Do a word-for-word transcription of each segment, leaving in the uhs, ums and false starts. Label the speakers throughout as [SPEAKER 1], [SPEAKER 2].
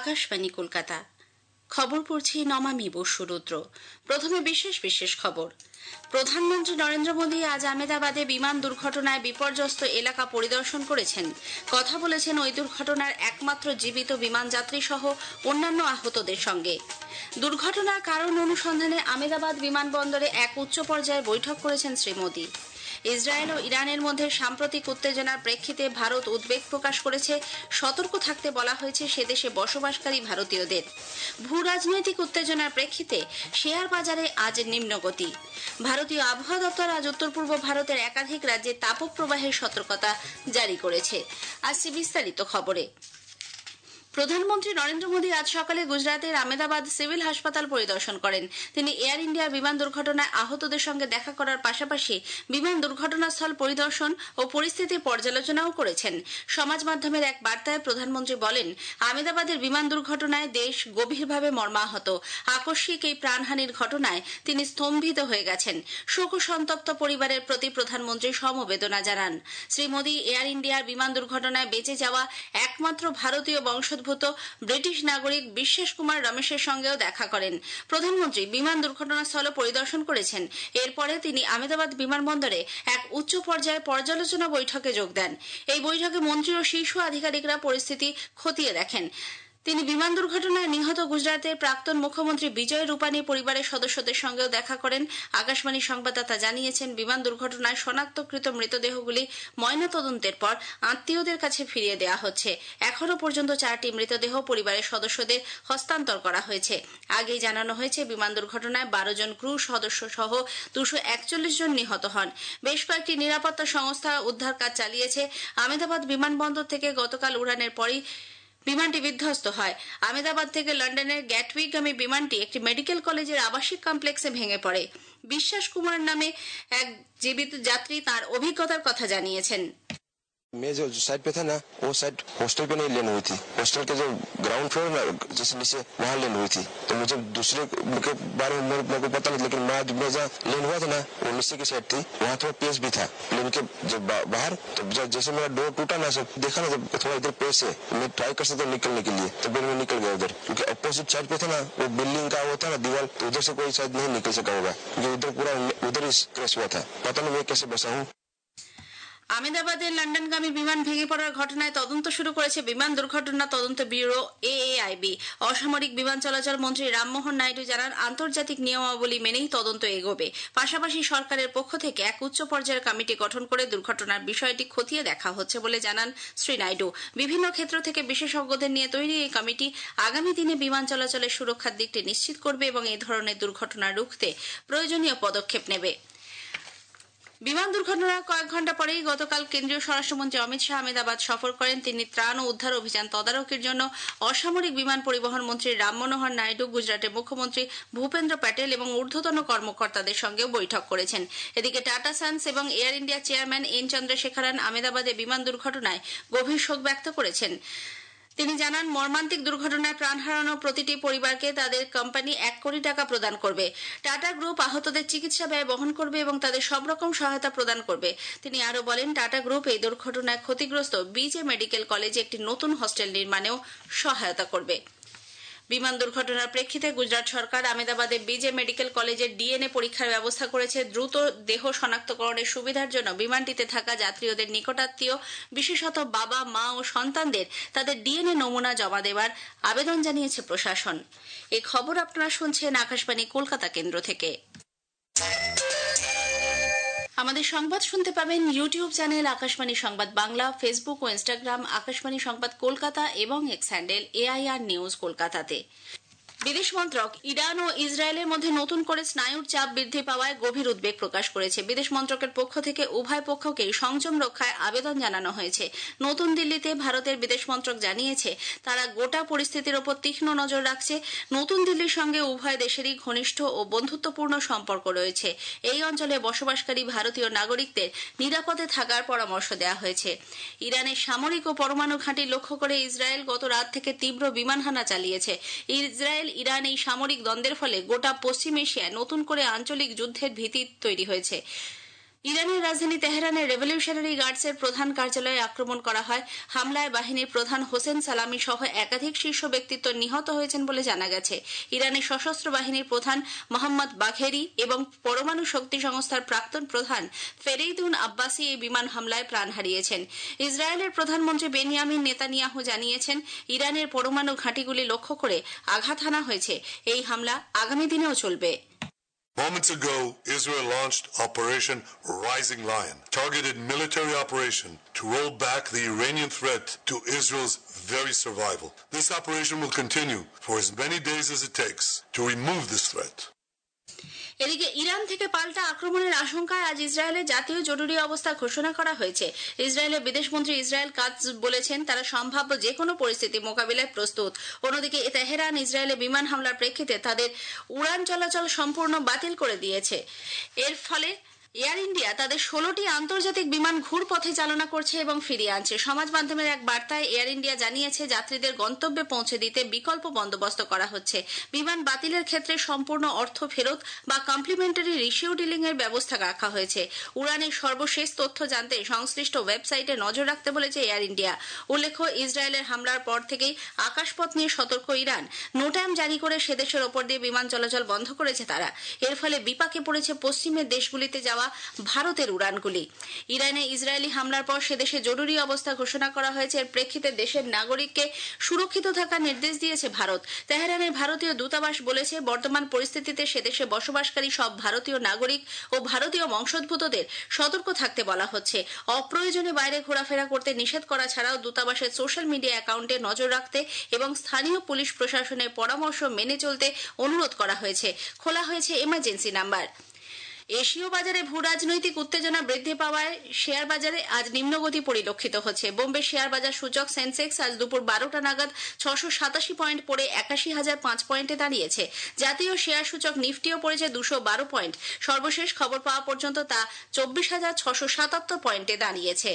[SPEAKER 1] আকাশবাণী কলকাতা। খবর পড়ছি নমামি বসুরুদ্র। প্রথমে বিশেষ বিশেষ খবর। প্রধানমন্ত্রী নরেন্দ্র মোদী আজ আহমেদাবাদে বিমান দুর্ঘটনায় বিপর্যস্ত এলাকা পরিদর্শন করেছেন। কথা বলেছেন ওই দুর্ঘটনার একমাত্র জীবিত বিমান যাত্রী সহ অন্যান্য আহতদের সঙ্গে। দুর্ঘটনার কারণ অনুসন্ধানে আহমেদাবাদ বিমানবন্দরে এক উচ্চ পর্যায়ের বৈঠক করেছেন শ্রী মোদী। ইসরায়েল ও ইরানের মধ্যে সাম্প্রতিক উত্তেজনার প্রেক্ষিতে ভারত উদ্বেগ প্রকাশ করেছে। সতর্ক থাকতে বলা হয়েছে সেদেশে বসবাসকারী ভারতীয়দের। ভূ রাজনৈতিক উত্তেজনার প্রেক্ষিতে শেয়ার বাজারে আজ নিম্নগতি। ভারতীয় আবহাওয়া দপ্তর আজ উত্তর পূর্ব ভারতের একাধিক রাজ্যে তাপপ্রবাহের সতর্কতা জারি করেছে। আসছে বিস্তারিত খবরে। প্রধানমন্ত্রী নরেন্দ্র মোদী আজ সকালে গুজরাতের আহমেদাবাদ সিভিল হাসপাতাল পরিদর্শন করেন। তিনি এয়ার ইন্ডিয়ার বিমান দুর্ঘটনায় আহতদের সঙ্গে দেখা করার পাশাপাশি বিমান দুর্ঘটনাস্থল পরিদর্শন ও পরিস্থিতির পর্যালোচনাও করেছেন। সমাজ মাধ্যমের এক বার্তায় প্রধানমন্ত্রী বলেন, আহমেদাবাদের বিমান দুর্ঘটনায় দেশ গভীরভাবে মর্মাহত। আকস্মিক এই প্রাণহানির ঘটনায় তিনি স্তম্ভিত হয়ে গেছেন। শোক সন্তপ্ত পরিবারের প্রতি প্রধানমন্ত্রী সমবেদনা জানান। শ্রী মোদী এয়ার ইন্ডিয়ার বিমান দুর্ঘটনায় বেঁচে যাওয়া একমাত্র ভারতীয় বংশোদ্ভূত ব্রিটিশ নাগরিক বিশ্বাস কুমার রমেশের সঙ্গেও দেখা করেন। প্রধানমন্ত্রী বিমান দুর্ঘটনাস্থল পরিদর্শন করেছেন। এরপরে তিনি আহমেদাবাদ বিমানবন্দরে এক উচ্চ পর্যায়ের পর্যালোচনা বৈঠকে যোগ দেন। এই বৈঠকে মন্ত্রী ও শীর্ষ আধিকারিকরা পরিস্থিতি খতিয়ে দেখেন। তিনি বিমান দুর্ঘটনায় নিহত গুজরাতের প্রাক্তন মুখ্যমন্ত্রী বিজয় রূপানী পরিবারের সদস্যদের সঙ্গেও দেখা করেন। আকাশবাণী সংবাদদাতা জানিয়েছেন, বিমান দুর্ঘটনায় শনাক্তকৃত মৃতদেহগুলি ময়নাতদন্তের পর আত্মীয়দের কাছে ফিরিয়ে দেওয়া হচ্ছে। এখনও পর্যন্ত চারটি মৃতদেহ পরিবারের সদস্যদের হস্তান্তর করা হয়েছে। আগেই জানানো হয়েছে, বিমান দুর্ঘটনায় বারো জন ক্রু সদস্য সহ দুশো একচল্লিশ জন নিহত হন। বেশ কয়েকটি নিরাপত্তা সংস্থা উদ্ধার কাজ চালিয়েছে। আহমেদাবাদ বিমানবন্দর থেকে গতকাল উড়ানের পরই বিমানটি বিধ্বস্ত হয়। আহমেদাবাদ থেকে লন্ডনের গ্যাটউইকগামী বিমানটি একটি মেডিকেল কলেজের আবাসিক কমপ্লেক্সে ভেঙে পড়ে। বিশ্বাস কুমার নামে এক জীবিত যাত্রী তার অভিজ্ঞতার কথা জানিয়েছেন।
[SPEAKER 2] मैं जो साइड पे था ना, वो साइड हॉस्टल पे नहीं लेन हुई थी। हॉस्टल के जो ग्राउंड फ्लोर ना, जैसे नीचे वहाँ लेन हुई थी। तो मुझे दूसरे के बारे में मेरे को पता नहीं, लेकिन मैं मैं जहाँ लेन हुआ था ना, वो नीचे की साइड थी। वहाँ थोड़ा पेस भी था प्लेन के जब बाहर। तो जैसे मेरा डोर टूटा ना, सब देखा ना, जब थोड़ा इधर पेस है, मैं ट्राई कर सकता निकलने के लिए, तो फिर मैं निकल गया उधर। क्योंकि अपोजिट साइड पे था ना, वो बिल्डिंग का वो था ना दीवार, तो उधर से कोई शायद नहीं निकल सका होगा, क्योंकि उधर पूरा उधर ही क्रैश हुआ था। पता नहीं मैं कैसे बचा हूँ।
[SPEAKER 1] আহমেদাবাদের লন্ডনগামী বিমান ভেঙে পড়ার ঘটনায় তদন্ত শুরু করেছে বিমান দুর্ঘটনা তদন্ত bureau A A I B. অসামরিক বিমান চলাচল মন্ত্রী রামমোহন নাইডু জানান, আন্তর্জাতিক নিয়মাবলী মেনেই তদন্ত এগোবে। পাশাপাশি সরকারের পক্ষ থেকে এক উচ্চ পর্যায়ের কমিটি গঠন করে দুর্ঘটনার বিষয়টি খতিয়ে দেখা হচ্ছে বলে জানান শ্রী নাইডু। বিভিন্ন ক্ষেত্র থেকে বিশেষজ্ঞদের নিয়ে তৈরি এই কমিটি আগামী দিনে বিমান চলাচলের সুরক্ষার দিকটি নিশ্চিত করবে এবং এই ধরনের দুর্ঘটনা রুখতে প্রয়োজনীয় পদক্ষেপ নেবে। বিমান দুর্ঘটনার কয়েক ঘণ্টা পরেই গতকাল কেন্দ্রীয় স্বরাষ্ট্রমন্ত্রী অমিত শাহ আহমেদাবাদ সফর করেন। তিনি ত্রাণ ও উদ্ধার অভিযান তদারকির জন্য অসামরিক বিমান পরিবহন মন্ত্রী রাম মনোহর নাইডু, গুজরাটের মুখ্যমন্ত্রী ভূপেন্দ্র প্যাটেল এবং ঊর্ধ্বতন কর্মকর্তাদের সঙ্গেও বৈঠক করেছেন। এদিকে টাটা সান্স এবং Air India chairman N Chandrasekaran আহমেদাবাদে বিমান দুর্ঘটনায় গভীর শোক ব্যক্ত করেছেন। তিনি জানান, মর্মান্তিক দুর্ঘটনায় প্রাণ হারানো প্রতিটি পরিবারকে তাদের কোম্পানি এক কোটি টাকা প্রদান করবে। টাটা গ্রুপ আহতদের চিকিৎসা ব্যয় বহন করবে এবং তাদের সব রকম সহায়তা প্রদান করবে। তিনি আরও বলেন, টাটা গ্রুপ এই দুর্ঘটনায় ক্ষতিগ্রস্ত বিজে মেডিকেল কলেজে একটি নতুন হস্টেল নির্মাণেও সহায়তা করবে। বিমান দুর্ঘটনার প্রেক্ষিতে গুজরাট সরকার আহমেদাবাদে বিজে মেডিকেল কলেজের ডিএনএ পরীক্ষার ব্যবস্থা করেছে। দ্রুত দেহ শনাক্তকরণের সুবিধার জন্য বিমানটিতে থাকা যাত্রীদের নিকটাত্মীয়, বিশেষত বাবা, মা ও সন্তানদের তাদের ডিএনএ নমুনা জমা দেওয়ার আবেদন জানিয়েছে প্রশাসন। এই খবর আপনারা শুনছেন আকাশবাণী কলকাতা কেন্দ্র থেকে। আমাদের সংবাদ শুনতে পাবেন ইউটিউব চ্যানেল আকাশবাণী সংবাদ বাংলা, ফেসবুক ও ইনস্টাগ্রাম আকাশবাণী সংবাদ কলকাতা এবং এক্স হ্যান্ডেল এআইআর নিউজ কলকাতাতে। বিদেশ মন্ত্রক ইরান ও ইসরায়েলের মধ্যে নতুন করে স্নায়ুর চাপ বৃদ্ধি পাওয়ায় গভীর উদ্বেগ প্রকাশ করেছে। বিদেশ মন্ত্রকের পক্ষ থেকে উভয় পক্ষকেই সংযম রক্ষায় আবেদন জানানো হয়েছে। নতুন দিল্লিতে ভারতের বিদেশ মন্ত্রক জানিয়েছে, তারা গোটা পরিস্থিতির ওপর তীক্ষ্ণ নজর রাখছে। নতুন দিল্লির সঙ্গে উভয় দেশেরই ঘনিষ্ঠ ও বন্ধুত্বপূর্ণ সম্পর্ক রয়েছে। এই অঞ্চলে বসবাসকারী ভারতীয় নাগরিকদের নিরাপদে থাকার পরামর্শ দেওয়া হয়েছে। ইরানের সামরিক ও পরমাণু ঘাঁটি লক্ষ্য করে ইসরায়েল গত রাত থেকে তীব্র বিমান হানা চালিয়েছে। ইসরায়েল ইরান এই সামরিক দ্বন্দ্বের ফলে গোটা পশ্চিম এশিয়ায় নতুন করে আঞ্চলিক যুদ্ধের ভীতি তৈরি হয়েছে। ইরানের রাজধানী তেহরানের রেভলিউশনারি গার্ডসের প্রধান কার্যালয়ে আক্রমণ করা হয়। হামলায় বাহিনীর প্রধান হোসেন সালামি সহ একাধিক শীর্ষ ব্যক্তিত্ব নিহত হয়েছেন বলে জানা গেছে। ইরানের সশস্ত্র বাহিনীর প্রধান মোহাম্মদ বাঘেরি এবং পরমাণু শক্তি সংস্থার প্রাক্তন প্রধান ফেরেইদুন আব্বাসি এই বিমান হামলায় প্রাণ হারিয়েছেন। ইসরায়েলের প্রধানমন্ত্রী বেনিয়ামিন নেতানিয়াহু জানিয়েছেন, ইরানের পরমাণু ঘাঁটিগুলি লক্ষ্য করে আঘাত হানা হয়েছে। এই হামলা আগামী দিনেও চলবে।
[SPEAKER 3] Moments ago, Israel launched Operation Rising Lion, targeted military operation to roll back the Iranian threat to Israel's very survival. This operation will continue for as many days as it takes to remove this threat.
[SPEAKER 1] এদিকে Iran থেকে পাল্টা আক্রমণের আশঙ্কায় আজ ইসরায়েলে জাতীয় জরুরি অবস্থা ঘোষণা করা হয়েছে। ইসরায়েলের বিদেশমন্ত্রী ইসরায়েল কাটজ বলেছেন, তারা সম্ভাব্য যে কোনো পরিস্থিতি মোকাবিলায় প্রস্তুত। অন্যদিকে তেহরান ইসরায়েলে বিমান হামলার প্রেক্ষিতে তাদের উড়ান চলাচল সম্পূর্ণ বাতিল করে দিয়েছে। এর ফলে এয়ার ইন্ডিয়া তাদের ষোলোটি আন্তর্জাতিক বিমান ঘুরপথে চালনা করছে এবং ফিরিয়ে আনছে। সমাজ মাধ্যমের এক বার্তায় এয়ার ইন্ডিয়া জানিয়েছে, যাত্রীদের গন্তব্যে পৌঁছে দিতে বিকল্প বন্দোবস্ত করা হচ্ছে। বিমান বাতিলের ক্ষেত্রে সম্পূর্ণ অর্থ ফেরত বা কমপ্লিমেন্টারি রিশিডিউলিং এর ব্যবস্থা রাখা হয়েছে। উড়ানের সর্বশেষ তথ্য জানতে সংশ্লিষ্ট ওয়েবসাইটে নজর রাখতে বলেছে এয়ার ইন্ডিয়া। উল্লেখ্য, ইসরায়েলের হামলার পর থেকেই আকাশপথ নিয়ে সতর্ক ইরান নোটাম জারি করে সেদেশের ওপর দিয়ে বিমান চলাচল বন্ধ করেছে তারা। এর ফলে বিপাকে পড়েছে পশ্চিমের দেশগুলিতে যাওয়া ভারতের উড়ানগুলি। ইরানে ইসরায়েলি হামলার পর সেদেশে জরুরি অবস্থা ঘোষণা করা হয়েছে। এর প্রেক্ষিতে দেশের নাগরিককে সুরক্ষিত থাকার নির্দেশ দিয়েছে ভারত। তেহরানের ভারতীয় দূতাবাস বলেছে, বর্তমান পরিস্থিতিতে সেদেশে বসবাসকারী সব ভারতীয় নাগরিক ও ভারতীয় বংশোদ্ভূতদের সতর্ক থাকতে বলা হচ্ছে। অপ্রয়োজনে বাইরে ঘোরাফেরা করতে নিষেধ করা ছাড়াও দূতাবাসের সোশ্যাল মিডিয়া অ্যাকাউন্টে নজর রাখতে এবং স্থানীয় পুলিশ প্রশাসনের পরামর্শ মেনে চলতে অনুরোধ করা হয়েছে। খোলা হয়েছে এমার্জেন্সি নাম্বার। এশীয় বাজারে ভূ রাজনৈতিক উত্তেজনা বৃদ্ধি পাওয়ায় শেয়ার বাজারে আজ নিম্নগতি পরিলক্ষিত হচ্ছে। বোম্বে শেয়ার বাজার সূচক সেন্সেক্স আজ দুপুর বারোটা নাগাদ ছশো সাতাশি পয়েন্ট পড়ে একাশি হাজার পাঁচ পয়েন্টে দাঁড়িয়েছে। জাতীয় শেয়ার সূচক নিফটিও পড়েছে দুশো বারো পয়েন্ট। সর্বশেষ খবর পাওয়া পর্যন্ত তা চব্বিশ হাজার ছশো সাতাত্তর পয়েন্টে দাঁড়িয়েছে।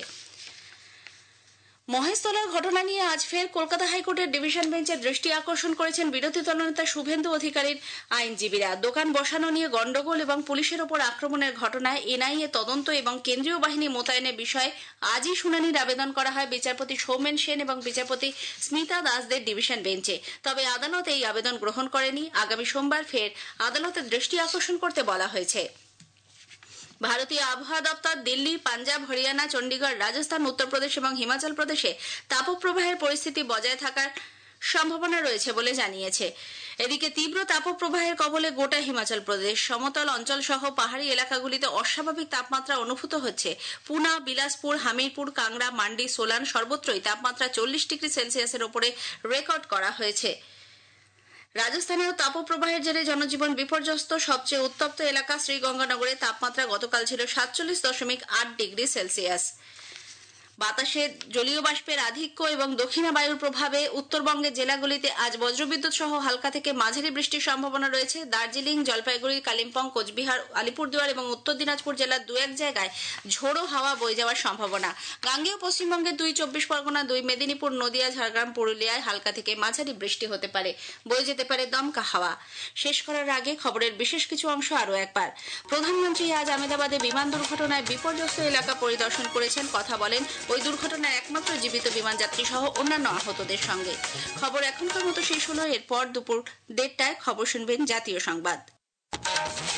[SPEAKER 1] মহেশতলার ঘটনা নিয়ে আজ ফের কলকাতা হাইকোর্টের ডিভিশন বেঞ্চের দৃষ্টি আকর্ষণ করেছেন বিরোধী দলনেতা শুভেন্দু অধিকারীর আইনজীবীরা। দোকান বসানো নিয়ে গন্ডগোল এবং পুলিশের ওপর আক্রমণের ঘটনায় এনআইএ তদন্ত এবং কেন্দ্রীয় বাহিনী মোতায়েনের বিষয়ে আজই শুনানির আবেদন করা হয় বিচারপতি সৌমেন সেন এবং বিচারপতি স্মিতা দাসদের ডিভিশন বেঞ্চে। তবে আদালত এই আবেদন গ্রহণ করেনি। আগামী সোমবার ফের আদালতের দৃষ্টি আকর্ষণ করতে বলা হয়েছে। ভারতীয় আবহাওয়া দপ্তর দিল্লি, পাঞ্জাব, হরিয়ানা, চণ্ডীগড়, রাজস্থান, উত্তরপ্রদেশ এবং হিমাচল প্রদেশে তাপপ্রবাহের পরিস্থিতি বজায় থাকার সম্ভাবনা রয়েছে বলে জানিয়েছে। এদিকে তীব্র তাপপ্রবাহের কবলে গোটা হিমাচল প্রদেশ। সমতল অঞ্চল সহ পাহাড়ি এলাকাগুলিতে অস্বাভাবিক তাপমাত্রা অনুভূত হচ্ছে। পুনা, বিলাসপুর, হামিরপুর, কাংড়া, মান্ডি, সোলান সর্বত্রই তাপমাত্রা চল্লিশ ডিগ্রি সেলসিয়াসের ওপরে রেকর্ড করা হয়েছে। রাজস্থানেও তাপপ্রবাহের জেরে জনজীবন বিপর্যস্ত। সবচেয়ে উত্তপ্ত এলাকা শ্রীগঙ্গানগরে তাপমাত্রা গতকাল ছিল সাতচল্লিশ দশমিক আট ডিগ্রি সেলসিয়াস। বাতাসে জলীয় বাষ্পের আধিক্য এবং দক্ষিণা বায়ুর প্রভাবে উত্তরবঙ্গের জেলাগুলিতে আজ বজ্রবিদ্যুৎ সহ হালকা থেকে মাঝারি বৃষ্টির সম্ভাবনা রয়েছে। দার্জিলিং, জলপাইগুড়ি, কালিম্পং, কোচবিহার, আলিপুরদুয়ার এবং উত্তর দিনাজপুর জেলার দু এক জায়গায় ঝোড়ো হাওয়া বয়ে যাওয়ার সম্ভাবনা। গাঙ্গেয় পশ্চিমবঙ্গের দুই চব্বিশ পরগনা, দুই মেদিনীপুর, নদিয়া, ঝাড়গ্রাম, পুরুলিয়ায় হালকা থেকে মাঝারি বৃষ্টি হতে পারে। বয়ে যেতে পারে দমকা হাওয়া। শেষ করার আগে খবরের বিশেষ কিছু অংশ আরও একবার। প্রধানমন্ত্রী আজ আহমেদাবাদে বিমান দুর্ঘটনায় বিপর্যস্ত এলাকা পরিদর্শন করেছেন। কথা বলেন ওই দুর্ঘটনার একমাত্র জীবিত বিমানযাত্রী সহ অন্যান্য আহতদের সঙ্গে। খবর এখনকার মতো শেষ হলো। এরপর দুপুর দেড়টায় খবর শুনবেন জাতীয় সংবাদ।